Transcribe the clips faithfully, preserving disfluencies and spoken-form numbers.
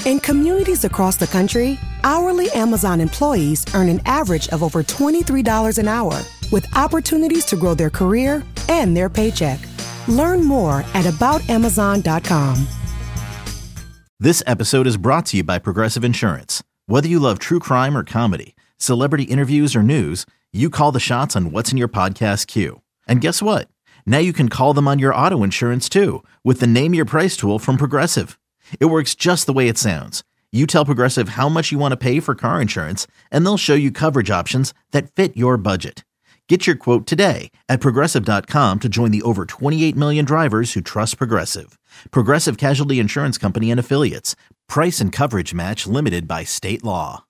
In communities across the country, hourly Amazon employees earn an average of over twenty-three dollars an hour, with opportunities to grow their career and their paycheck. Learn more at about amazon dot com. This episode is brought to you by Progressive Insurance. Whether you love true crime or comedy, celebrity interviews or news, you call the shots on what's in your podcast queue. And guess what? Now you can call them on your auto insurance too with the Name Your Price tool from Progressive. It works just the way it sounds. You tell Progressive how much you want to pay for car insurance, and they'll show you coverage options that fit your budget. Get your quote today at progressive dot com to join the over twenty-eight million drivers who trust Progressive. Progressive Casualty Insurance Company and Affiliates. Price and coverage match limited by state law.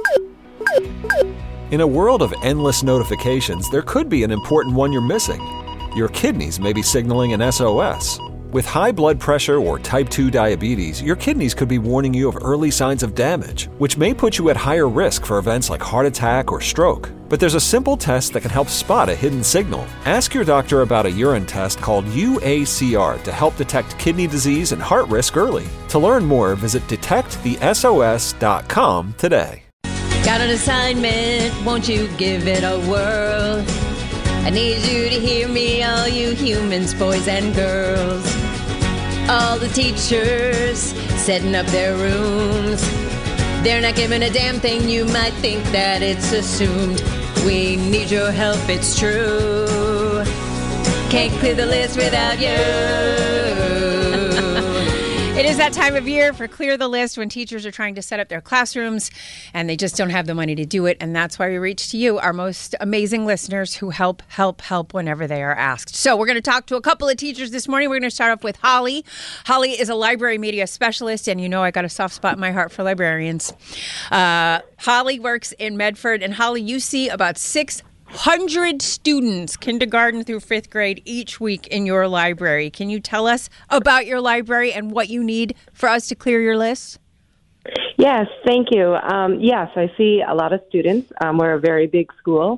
In a world of endless notifications, there could be an important one you're missing. Your kidneys may be signaling an S O S. With high blood pressure or type two diabetes, your kidneys could be warning you of early signs of damage, which may put you at higher risk for events like heart attack or stroke. But there's a simple test that can help spot a hidden signal. Ask your doctor about a urine test called U A C R to help detect kidney disease and heart risk early. To learn more, visit detect the S O S dot com today. Got an assignment, won't you give it a whirl? I need you to hear me, all you humans, boys and girls. All the teachers setting up their rooms. They're not giving a damn thing, you might think that it's assumed. We need your help, it's true. Can't clear the list without you. It is that time of year for Clear the List when teachers are trying to set up their classrooms and they just don't have the money to do it. And that's why we reach to you, our most amazing listeners who help, help, help whenever they are asked. So we're going to talk to a couple of teachers this morning. We're going to start off with Holly. Holly is a library media specialist, and you know I got a soft spot in my heart for librarians. Uh, Holly works in Medford, and Holly, you see about six hundred students, kindergarten through fifth grade, each week in your library. Can you tell us about your library and what you need for us to clear your list? Yes, thank you. Um, yes, I see a lot of students. Um, we're a very big school.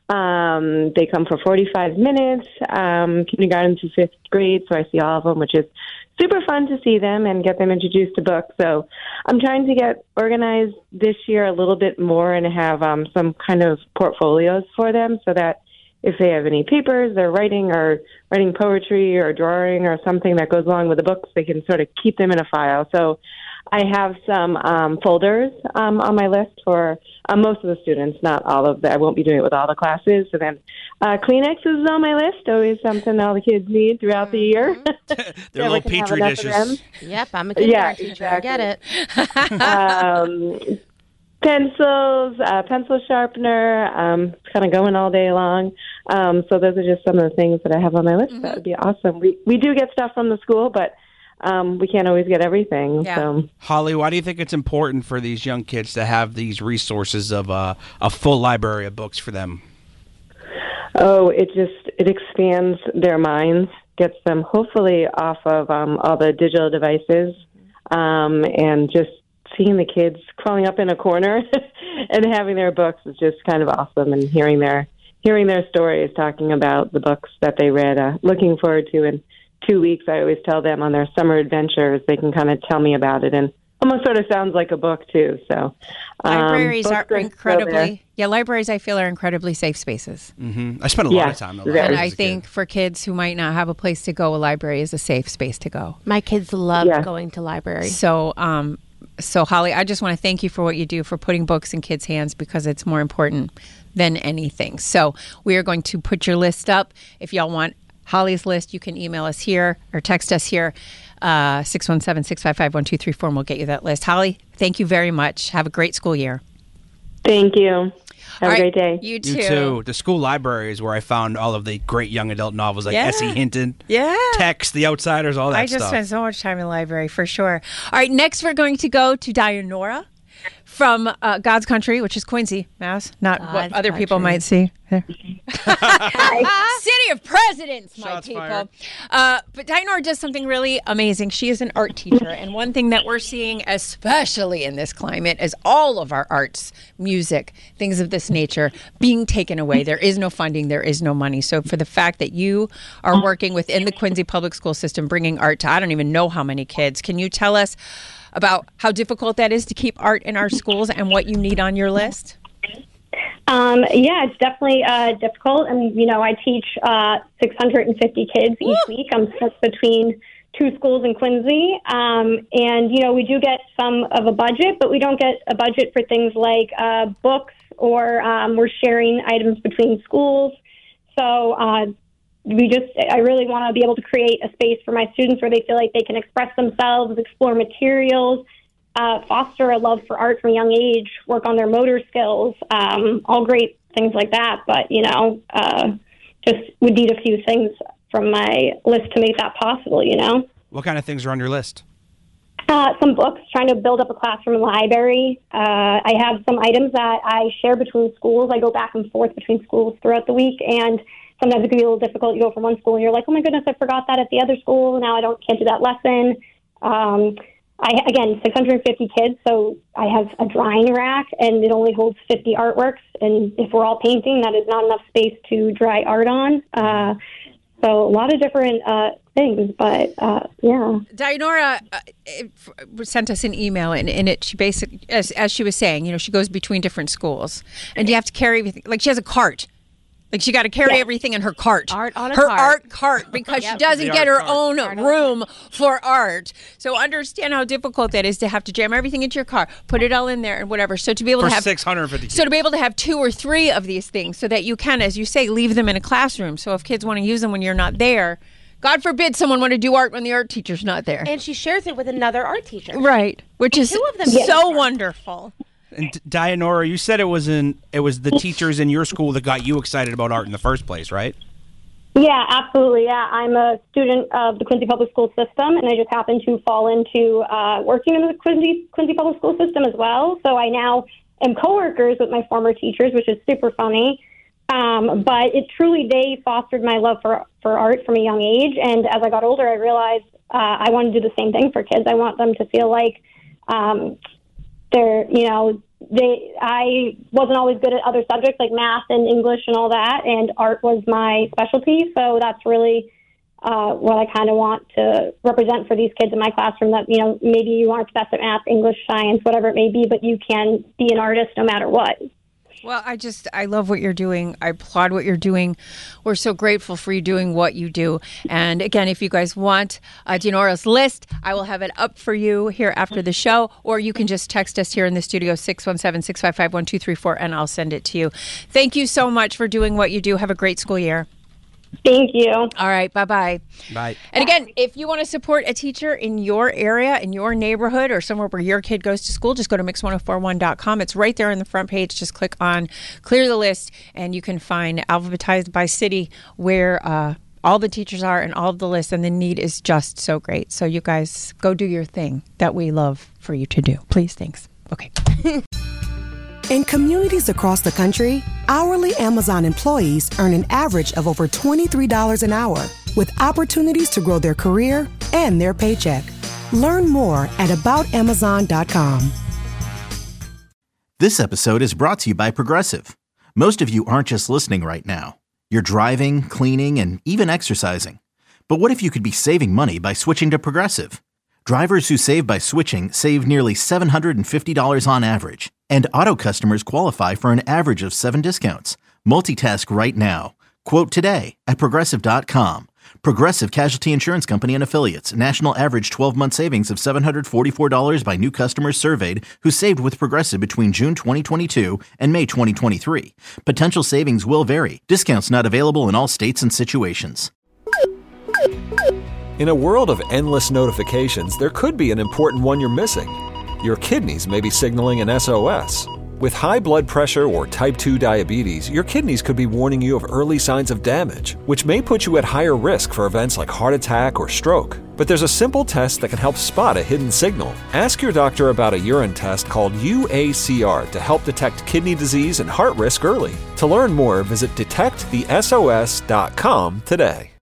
Um, they come for forty-five minutes, um, kindergarten to fifth grade, so I see all of them, which is super fun to see them and get them introduced to books. So I'm trying to get organized this year a little bit more and have um, some kind of portfolios for them so that if they have any papers they're writing or writing poetry or drawing or something that goes along with the books, they can sort of keep them in a file. So I have some um, folders um, on my list for uh, most of the students, not all of them. I won't be doing it with all the classes. And then uh, Kleenex is on my list, always something all the kids need throughout the year. They're little petri dishes. Yep, I'm a kindergarten yeah, teacher. I get it. um, pencils, uh, pencil sharpener, um, kind of going all day long. Um, so those are just some of the things that I have on my list. Mm-hmm. That would be awesome. We we do get stuff from the school, but Um, we can't always get everything. Yeah. So. Holly, why do you think it's important for these young kids to have these resources of uh, a full library of books for them? Oh, it just it expands their minds, gets them hopefully off of um, all the digital devices, um, and just seeing the kids crawling up in a corner and having their books is just kind of awesome. And hearing their hearing their stories, talking about the books that they read, uh, looking forward to and. Two weeks, I always tell them on their summer adventures, they can kind of tell me about it, and almost sort of sounds like a book too. So um, libraries are incredibly, yeah, libraries I feel are incredibly safe spaces. Mm-hmm. I spent a lot yeah, of time in libraries. And I think for kids who might not have a place to go, a library is a safe space to go. My kids love yeah. going to libraries. So, um, so Holly, I just want to thank you for what you do for putting books in kids' hands because it's more important than anything. So we are going to put your list up. If y'all want Holly's list, you can email us here or text us here, uh, six one seven, six five five, one two three four, and we'll get you that list. Holly, thank you very much. Have a great school year. Thank you. Have all a great day. You too. You too. The school library is where I found all of the great young adult novels like Yeah. Essie Hinton, Yeah. Tex, The Outsiders, all that I just stuff. spent so much time in the library, for sure. All right, next we're going to go to Dianora from uh, God's Country, which is Quincy, Mass. Not God's what other people Country. might see. City of Presidents, my Shots people. fired. Uh, but Dianora does something really amazing. She is an art teacher, and one thing that we're seeing, especially in this climate, is all of our arts, music, things of this nature being taken away. There is no funding, there is no money. So for the fact that you are working within the Quincy public school system, bringing art to I don't even know how many kids, can you tell us about how difficult that is to keep art in our schools and what you need on your list? Um, yeah, it's definitely uh, difficult. And, you know, I teach uh, six hundred fifty kids each week. I'm split between two schools in Quincy. Um, and, you know, we do get some of a budget, but we don't get a budget for things like uh, books or um, we're sharing items between schools. So uh, we just, I really want to be able to create a space for my students where they feel like they can express themselves, explore materials, uh, foster a love for art from a young age, work on their motor skills, um, all great things like that. But, you know, uh, just would need a few things from my list to make that possible, you know? What kind of things are on your list? Uh, some books, trying to build up a classroom library. Uh, I have some items that I share between schools. I go back and forth between schools throughout the week, and sometimes it can be a little difficult. You go from one school and you're like, oh my goodness, I forgot that at the other school. Now I don't can't do that lesson. Um, I, again, six hundred fifty kids, so I have a drying rack, and it only holds fifty artworks. And if we're all painting, that is not enough space to dry art on. Uh, so a lot of different uh, things, but uh, yeah. Dianora uh, sent us an email, and in it, she basically, as, as she was saying, you know, she goes between different schools, and you have to carry everything. Like she has a cart. Like she got to carry yeah. everything in her cart. Art on a her cart. art cart, because yep. she doesn't The get her cart. own Art room for art. So understand how difficult that is to have to jam everything into your car, put it all in there and whatever. So to be able For to have six hundred fifty kids. So to be able to have two or three of these things so that you can, as you say, leave them in a classroom. So if kids want to use them when you're not there, God forbid someone want to do art when the art teacher's not there. And she shares it with another art teacher. Right. Which And is two of them so share. wonderful. And Dianora, you said it was in it was the teachers in your school that got you excited about art in the first place, right? Yeah, absolutely. Yeah, I'm a student of the Quincy Public School System, and I just happen to fall into uh, working in the Quincy Quincy Public School System as well. So I now am coworkers with my former teachers, which is super funny. Um, but it truly, they fostered my love for for art from a young age. And as I got older, I realized uh, I want to do the same thing for kids. I want them to feel like um, they're, you know, they. I wasn't always good at other subjects like math and English and all that, and art was my specialty. So that's really uh, what I kind of want to represent for these kids in my classroom, that, you know, maybe you aren't best at math, English, science, whatever it may be, but you can be an artist no matter what. Well, I just, I love what you're doing. I applaud what you're doing. We're so grateful for you doing what you do. And again, if you guys want uh, Dianora's list, I will have it up for you here after the show, or you can just text us here in the studio, six one seven, six five five, one two three four, and I'll send it to you. Thank you so much for doing what you do. Have a great school year. Thank you. All right. Bye-bye. Bye. And again, if you want to support a teacher in your area, in your neighborhood, or somewhere where your kid goes to school, just go to mix one oh four one dot com. It's right there on the front page. Just click on Clear the List, and you can find alphabetized by city where uh, all the teachers are and all of the lists, and the need is just so great. So you guys go do your thing that we love for you to do. Please. Thanks. Okay. In communities across the country, hourly Amazon employees earn an average of over twenty-three dollars an hour, with opportunities to grow their career and their paycheck. Learn more at about amazon dot com. This episode is brought to you by Progressive. Most of you aren't just listening right now. You're driving, cleaning, and even exercising. But what if you could be saving money by switching to Progressive? Drivers who save by switching save nearly seven hundred fifty dollars on average. And auto customers qualify for an average of seven discounts. Multitask right now. Quote today at Progressive dot com. Progressive Casualty Insurance Company and Affiliates. National average twelve-month savings of seven hundred forty-four dollars by new customers surveyed who saved with Progressive between June twenty twenty-two and May twenty twenty-three. Potential savings will vary. Discounts not available in all states and situations. In a world of endless notifications, there could be an important one you're missing. Your kidneys may be signaling an S O S. With high blood pressure or type two diabetes, your kidneys could be warning you of early signs of damage, which may put you at higher risk for events like heart attack or stroke. But there's a simple test that can help spot a hidden signal. Ask your doctor about a urine test called U A C R to help detect kidney disease and heart risk early. To learn more, visit detect the S O S dot com today.